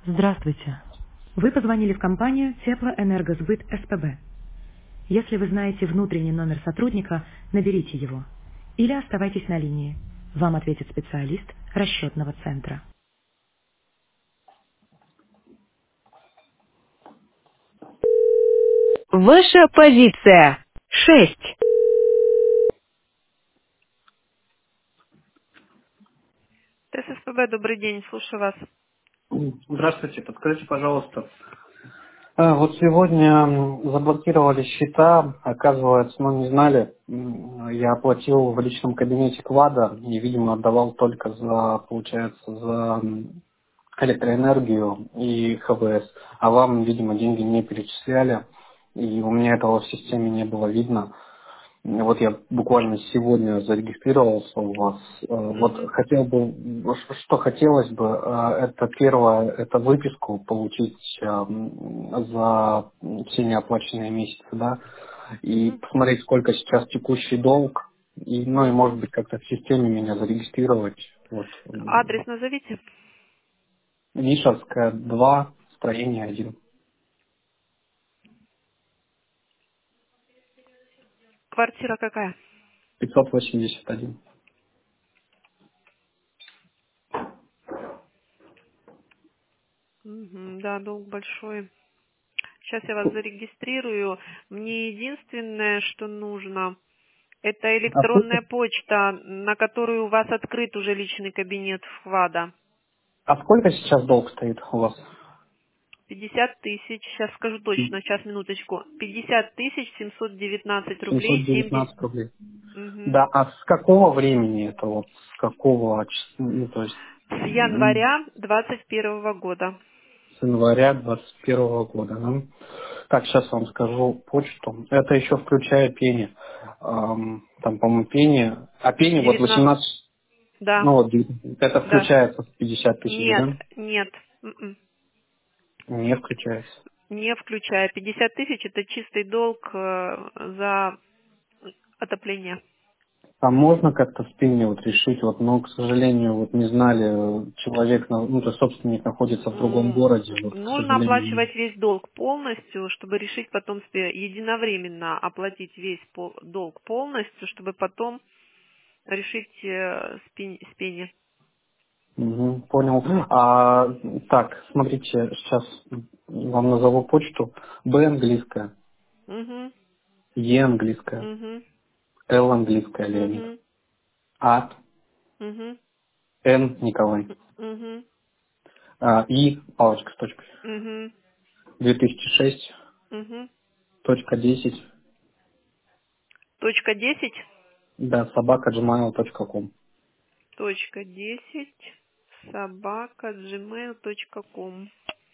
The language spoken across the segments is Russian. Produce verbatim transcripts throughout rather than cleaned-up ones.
Здравствуйте. Вы позвонили в компанию Теплоэнергосбыт СПБ. Если вы знаете внутренний номер сотрудника, наберите его. Или оставайтесь на линии. Вам ответит специалист расчетного центра. Ваша позиция. Шесть. ТССПБ, добрый день, слушаю вас. Здравствуйте, подскажите, пожалуйста. А, Вот сегодня м, заблокировали счета, оказывается, мы не знали, м, я оплатил в личном кабинете Квада и, видимо, отдавал только за, получается, за м, электроэнергию и ХВС, а вам, видимо, деньги не перечисляли, и у меня этого в системе не было видно. Вот я буквально сегодня зарегистрировался у вас. Э, Вот Мгм. хотел бы, ш- что хотелось бы, э, это первое, это выписку получить э, м, за все неоплаченные месяцы, да, и Мгм. посмотреть, сколько сейчас текущий долг, и, ну и может Мгм. быть как-то в системе меня зарегистрировать. Вот. м, Адрес назовите. Нишевская, два, строение один, Квартира какая? пятьсот восемьдесят один. Мгм. Да, долг большой. Сейчас я вас зарегистрирую. Мне единственное, что нужно, это А сколько, электронная почта, на которую у вас открыт уже личный кабинет вклада. а сколько сейчас долг стоит у вас? пятьдесят тысяч, сейчас скажу точно, сейчас, минуточку. пятьдесят тысяч семьсот девятнадцать рублей семьсот семьдесят. девятнадцать рублей. Мгм. Да, а с какого времени это вот, с какого, чис- ну, то есть С м, января двадцать первого года. с января двадцать первого года. Ну, так, сейчас вам скажу почту. Это еще включая пени. Ам, там, по-моему, пени. А пени вот девятнадцать. восемнадцать, Да, ну вот, девятнадцать, это да. включается в пятьдесят тысяч, Нет, да? нет. м-м. Не включается. Не включая. пятьдесят тысяч это чистый долг э, за отопление. А можно как-то в пене вот решить, вот, но, к сожалению, вот не знали, э, человек, на- ну, то есть собственник находится в другом М, городе, вот, к Нужно сожалению. оплачивать весь долг полностью, чтобы решить потом себе единовременно оплатить весь пол- долг полностью, чтобы потом решить э, с пени. с пени. Мгм, понял. А, так, смотрите, сейчас вам назову почту. Б английская, Мгм, Е английская, мгм, Л английская, Леонид, мгм, А, мгм, Н Николай, мгм, а, И, палочка с точкой, мгм, две тысячи шесть, мгм. точка десять, Точка десять. да, собака gmail точка ком. Точка десять. Собака gmail точка ком.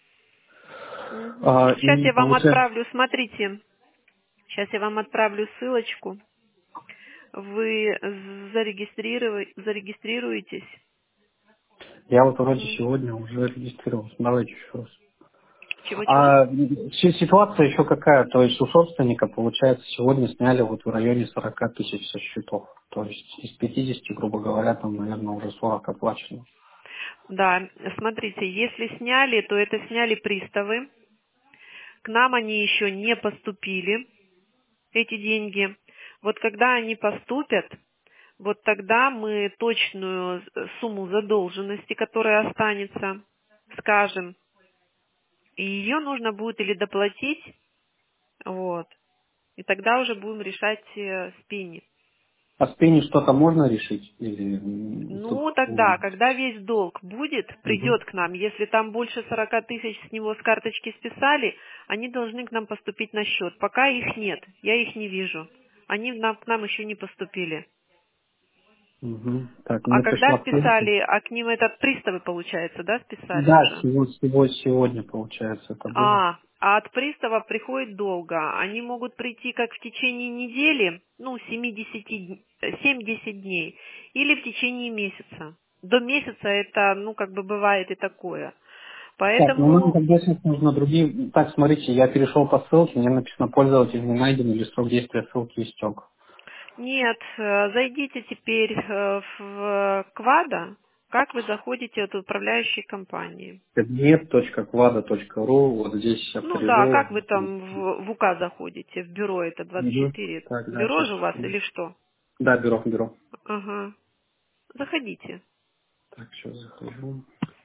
А, Сейчас и я вам получается, отправлю, смотрите, сейчас я вам отправлю ссылочку. Вы зарегистрирую- зарегистрируетесь. я вот вроде Мгм. сегодня уже регистрировался. Давайте еще раз. Чего-чего? А си- ситуация еще какая? То есть у собственника, получается, сегодня сняли вот в районе сорок тысяч со счетов. То есть из пятидесяти, грубо говоря, там, наверное, уже сорок оплачено. Да, смотрите, если сняли, то это сняли приставы. К нам они еще не поступили, эти деньги. Вот когда они поступят, вот тогда мы точную сумму задолженности, которая останется, скажем, и ее нужно будет или доплатить, вот, и тогда уже будем решать э, с пени. А с пени что-то можно решить? Или м, тут... Ну, тогда, м, когда весь долг будет, мгм, придет к нам, если там больше сорока тысяч с него с карточки списали, они должны к нам поступить на счет. Пока их нет, я их не вижу. Они нам- к нам еще не поступили. мгм. Так, А мне когда пришла ссылка. списали, а к ним это приставы, получается, да, списали Да, уже? всего, всего сегодня, получается, это было. А, а от пристава приходит долго. Они могут прийти как в течение недели, ну, семьдесят, дн- э, семь-десять дней, или в течение месяца. До месяца это, ну, как бы бывает и такое. Так, ну нам Поэтому тогда сейчас нужно другие... Так, смотрите, я перешел по ссылке, мне написано пользователь не найден или срок действия ссылки истек. нет, э, зайдите теперь э, в Квада, Как вы заходите от управляющей компании? кабинет точка квада точка ру, вот здесь Ну да, авторизован. как вы там в, в УК заходите? В бюро это двадцать Угу. четыре. Так, да, Бюро сейчас. же у вас или что? Да, бюро, бюро. Ага. Заходите. Так, сейчас захожу.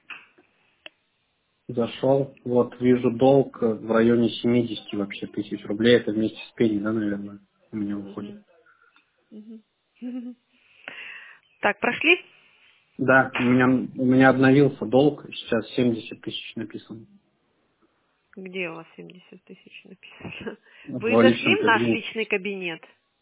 Зашел, вот вижу долг э, в районе семидесяти вообще тысяч рублей. Это вместе с пеней, да, наверное, у меня уходит. Мгм. Мгм. Так, прошли? Да, у меня, у меня обновился долг, сейчас семьдесят тысяч написано. Где у вас семьдесят тысяч написано? Вы В зашли личном в наш кабинете. личный кабинет?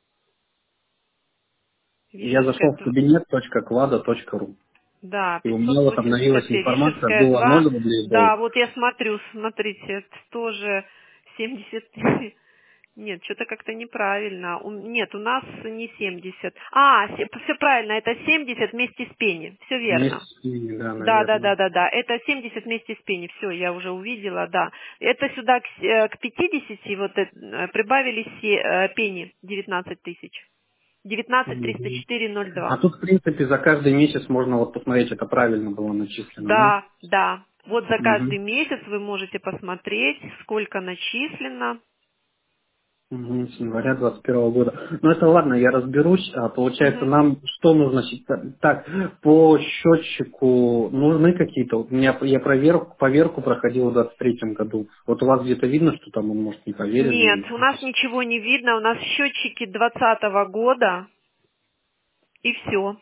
Я зашел Вишерская, в д- кабинет точка квада точка ру. да, И у меня пятьсот вот восемьдесят обновилась пять. информация, Вишерская было два. ноль рублей Да, долг. вот я смотрю, смотрите, это тоже семьдесят. Нет, что-то как-то неправильно. У- Нет, у нас не семьдесят. А, все правильно, это семьдесят вместе с пени. Все Вместе верно. с ними, да, Да, да, наверное. да, да, да. Это семьдесят вместе с пени. Все, я уже увидела, да. Это сюда к, с- э, к пятидесяти вот э, э, прибавили се- э, пени девятнадцать тысяч. девятнадцать триста Мгм. четыре ноль А два. тут, в принципе, за каждый месяц можно вот посмотреть, это правильно было начислено, да? Да, да. Вот за Угу. каждый месяц вы можете посмотреть, сколько начислено. Угу, с января двадцать первого года. Ну это ладно, я разберусь. А, получается, Мгм. нам что нужно сейчас? Так, по счетчику нужны какие-то? Вот у меня я проверку, поверку проходил в двадцать третьем году. Вот у вас где-то видно, что там он может не Нет, поверенный? у нас ничего не видно. У нас счетчики двадцатого года и все.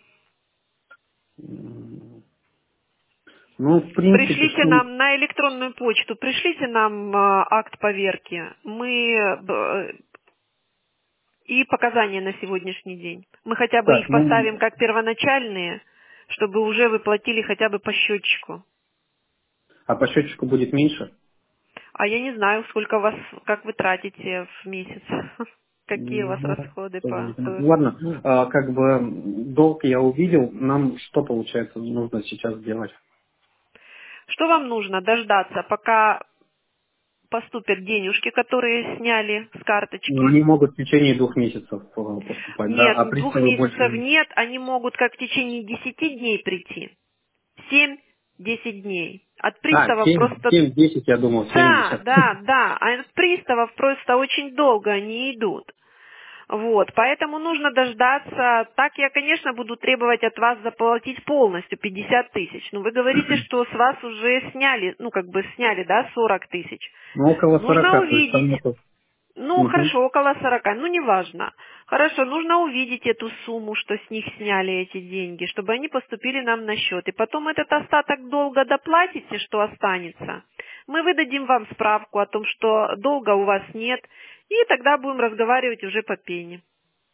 М, Ну, в принципе, Пришлите что... нам на электронную почту, пришлите нам э, акт поверки. Мы э, и показания на сегодняшний день. Мы хотя бы их Так, ну, поставим как первоначальные, чтобы уже вы платили хотя бы по счетчику. а по счетчику будет меньше? А я не знаю, сколько у вас, как вы тратите в месяц, какие у вас Ну, расходы тоже по... не знаю. по- Ладно, а, как бы долг я увидел, нам что, получается, нужно сейчас сделать? Что вам нужно? Дождаться, пока поступят денежки, которые сняли с Ну, карточки. они могут в течение двух месяцев э, поступать, да, Нет, а двух приставы месяцев больше... нет, они могут как в течение десяти дней прийти. Семь-десять дней. От А, приставов семь, просто... семь, десять, я думал, Да, семьдесят. да, да. А от приставов просто очень долго они идут. Вот, поэтому нужно дождаться. Так я, конечно, буду требовать от вас заплатить полностью пятьдесят тысяч. Но вы говорите, что с вас уже сняли, ну, как бы сняли, да, сорок тысяч. Ну, около Нужно сорока, то есть там увидеть. нету... Ну, Мгм. хорошо, около сорока, ну, неважно. Хорошо, нужно увидеть эту сумму, что с них сняли эти деньги, чтобы они поступили нам на счет. И потом этот остаток долга доплатите, что останется. Мы выдадим вам справку о том, что долга у вас нет, и тогда будем разговаривать уже по пене.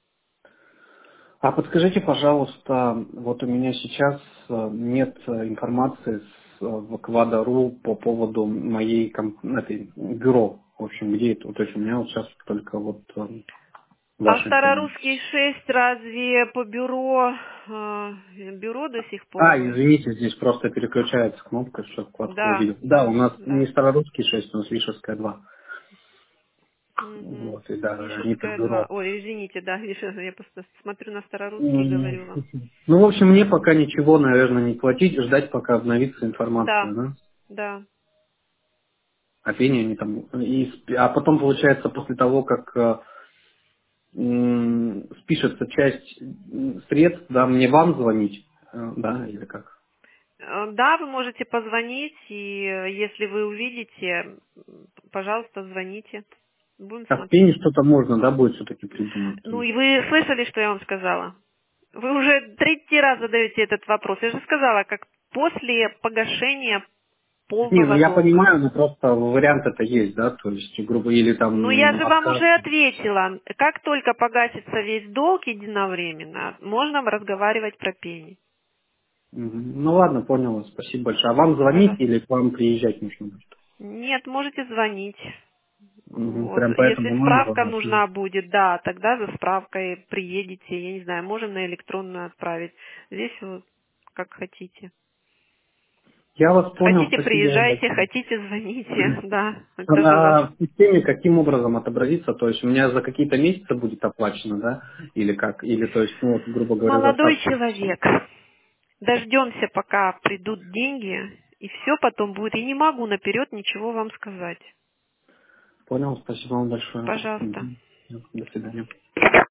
А подскажите, пожалуйста, вот у меня сейчас э, нет э, информации с, э, в Квада.ру по поводу моей комп- этой, бюро. В общем, где это? То есть у меня вот сейчас только вот э, А ваша информация. Старорусский шесть разве по бюро, э, бюро до сих пор А, вы? извините, здесь просто переключается кнопка, что вкладку Да, увидел. Да, у да, нас не да. Старорусский шесть, у нас Вишерская два. Угу. Вот, и да, они по Вишерская два. бюро. Ой, извините, да, Вишерская. Я просто смотрю на Старорусский и М, говорю вам. Ну, в общем, мне пока ничего, наверное, не платить, ждать, пока обновится информация, Да, да? да. А пение они там... И, сп- а потом, получается, после того, как э, м, спишется часть м, средств, да, мне вам звонить, э, да, или как? Э, Да, вы можете позвонить, и э, если вы увидите, м, пожалуйста, звоните. Будем А в смотреть. пене что-то можно, да, будет все-таки придумать? То Ну и есть... вы слышали, что я вам сказала? Вы уже третий раз задаете этот вопрос. Я же сказала, как после погашения Не, ну полного я долга. понимаю, но просто вариант это есть, да, то есть, грубо, или Ну, я там же вам отказ. уже ответила. Как только погасится весь долг единовременно, можно разговаривать про пени. Мгм. Ну ладно, понял, спасибо большое. А вам звонить Пожалуйста. или к вам приезжать нужно будет? Нет, можете звонить. Мгм. Вот. Прям по Если этому номеру? справка Ага. нужна будет, да, тогда за справкой приедете, я не знаю, можем на электронную отправить. Здесь вот как хотите. Я вас понял, Хотите, спасибо вам приезжайте, большое. хотите, звоните, да, это же ваш. А в системе каким образом отобразится? То есть у меня за какие-то месяцы будет оплачено, да? Или как? Или, то есть, ну, вот, грубо говоря, за Молодой остаток? человек, Дождемся, пока придут деньги, и все потом будет. И не могу наперед ничего вам сказать. Понял, спасибо вам большое. Пожалуйста. До свидания.